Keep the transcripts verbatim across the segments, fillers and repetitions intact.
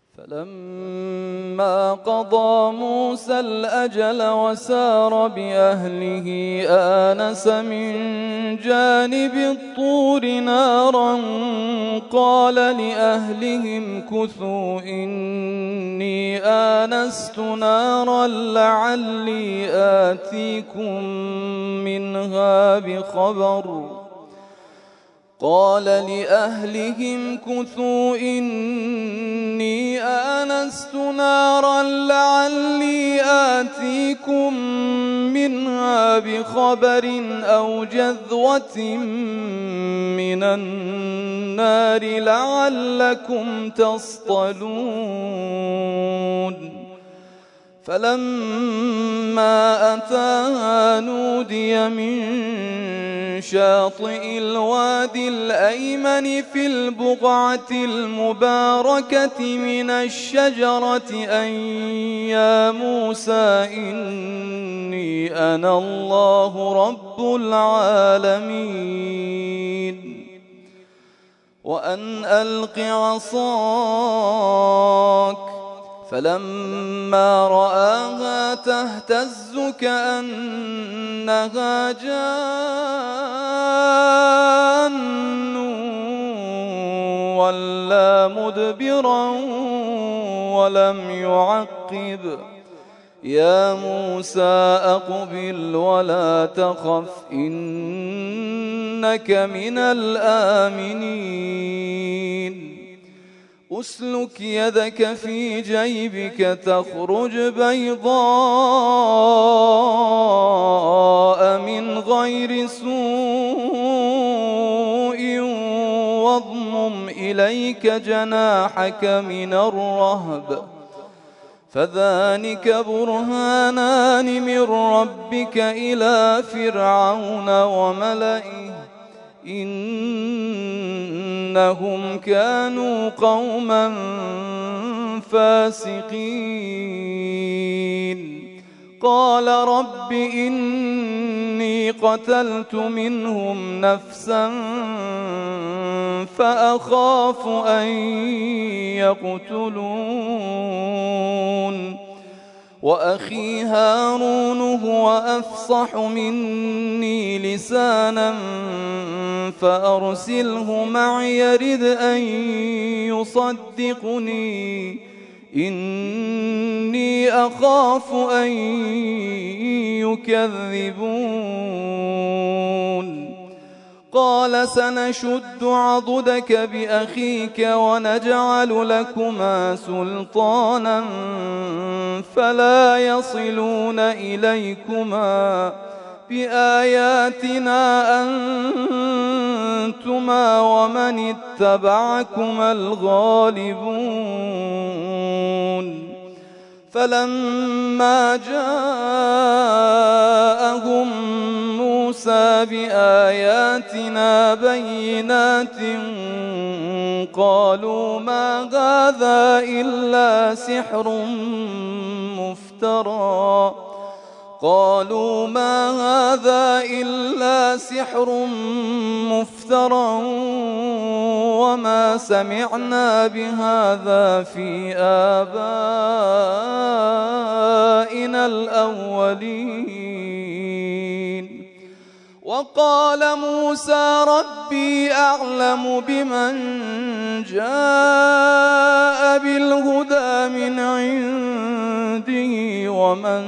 فلما قضى موسى الأجل وسار بأهله آنس من جانب الطور نارا قال لأهلهم كثوا إني آنست نارا لعلي آتيكم منها بخبر قال لأهلهم كثوا إني آنست نارا لعلي آتيكم منها بخبر أو جذوة من النار لعلكم تصطلون فلما أتاها نودي من شاطئ الوادي الأيمن في البقعة المباركة من الشجرة أن يا موسى إني أنا الله رب العالمين وأن ألق عصاك فلما رآها تهتز كأنها جان ولا مدبرا ولم يعقب يا موسى أقبل ولا تخف إنك من الآمنين أسلك يدك في جيبك تخرج بيضاء من غير سوء واضمم إليك جناحك من الرهب فذلك برهانان من ربك إلى فرعون وملئه إنهم كانوا قوما فاسقين قال رب إني قتلت منهم نفسا فأخاف أن يقتلون وأخي هارون هو أفصح مني لسانا فأرسله معي يرد أن يصدقني إني أخاف أن يكذبون قال سنشد عضدك بأخيك ونجعل لكما سلطانا فلا يصلون إليكما بآياتنا أنتما ومن اتبعكما الغالبون فلما جاءهم موسى بآياتنا بينات قالوا ما هذا إلا سحر مفترى قالوا ما هذا إلا سحر مفترى وما سمعنا بهذا في آبائنا الأولين وقال موسى ربي أعلم بمن جاء بالهدى من عنده ومن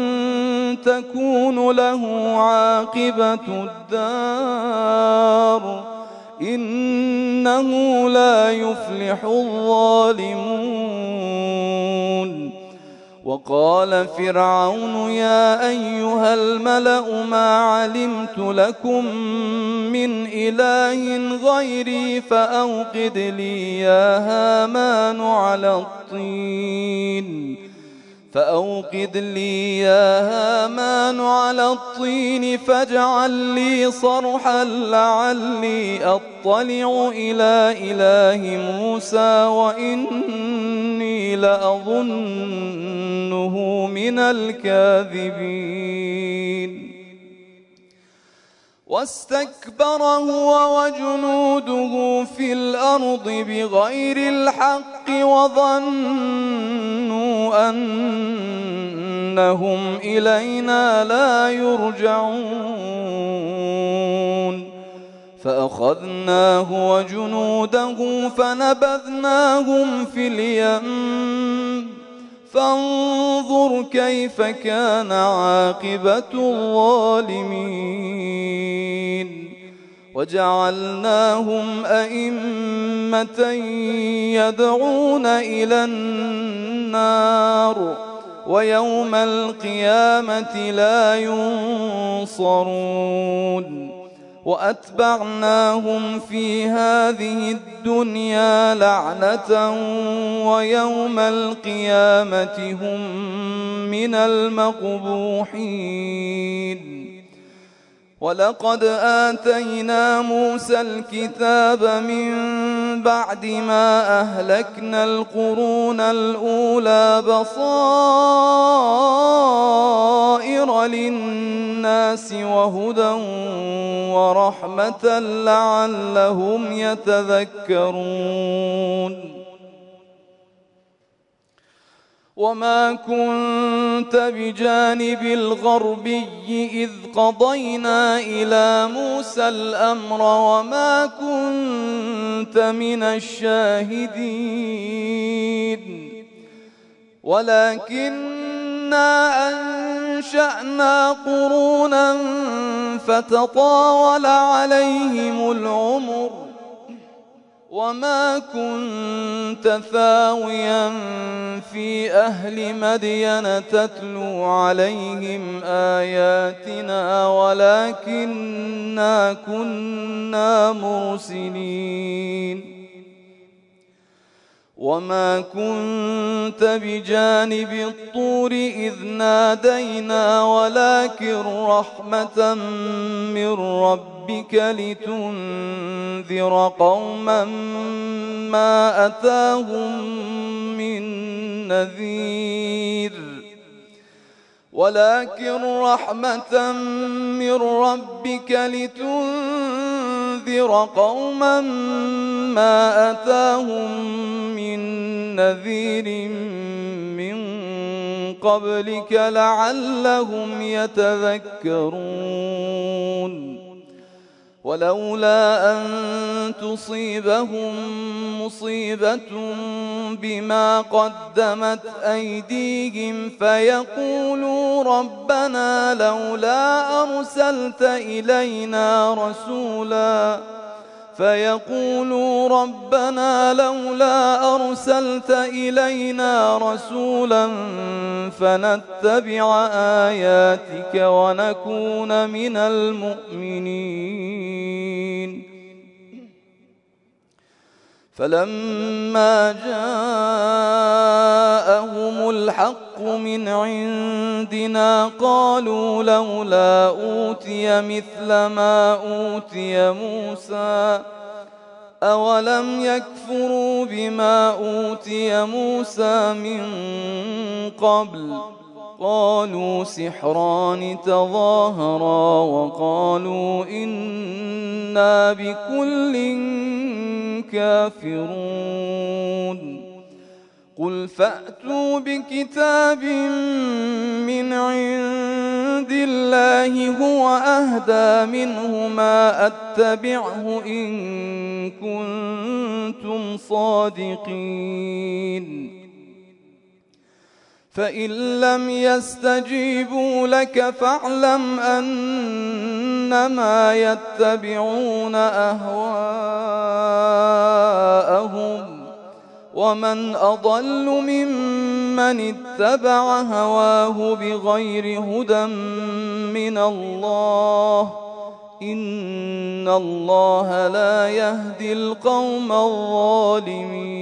تكون له عاقبة الدار إنه لا يفلح الظالمون وقال فرعون يا أيها الملأ ما علمت لكم من إله غيري فأوقد لي يا هامان على الطين فأوقد لي يا هامان على الطين فاجعل لي صرحا لعلي أطلع إلى إله موسى وإني لأظنه من الكاذبين واستكبر هو وجنوده في الأرض بغير الحق وظنوا أنهم إلينا لا يرجعون فأخذناه وجنوده فنبذناهم في اليم فانظر كيف كان عاقبة الظالمين وجعلناهم أئمة يدعون إلى النار ويوم القيامة لا ينصرون وأتبعناهم في هذه الدنيا لعنة ويوم القيامة هم من المقبوحين ولقد آتينا موسى الكتاب من بعد ما أهلكنا القرون الأولى بصائر للناس وهدى ورحمة لعلهم يتذكرون وما كنت بجانب الغربي إذ قضينا إلى موسى الأمر وما كنت من الشاهدين ولكننا أنشأنا قرونا فتطاول عليهم العمر وما كنت ثاويا في أهل مدين تتلو عليهم آياتنا ولكننا كنا مرسلين وما كنت بجانب الطور إذ نادينا ولكن رحمة من ربك لتنذر قوما ما أتاهم من نذير ولكن رحمة من ربك لتنذر قوما ما أتاهم من نذير من قبلك لعلهم يتذكرون ولولا أن تصيبهم مصيبة بما قدمت أيديهم فيقولوا ربنا لولا أرسلت إلينا رسولا فيقولوا ربنا لولا أرسلت إلينا رسولا فنتبع آياتك ونكون من المؤمنين فلما جاءهم الحق من عندنا قالوا لولا أوتي مثل ما أوتي موسى أولم يكفروا بما أوتي موسى من قبل قالوا سحران تظاهرا وقالوا إنا بكل كافرون قل فأتوا بكتاب من عند الله هو أهدى منه ما أتبعه إن كنتم صادقين فإن لم يستجيبوا لك فاعلم أنما يتبعون أهواءهم ومن أضل ممن اتبع هواه بغير هدى من الله إن الله لا يهدي القوم الظالمين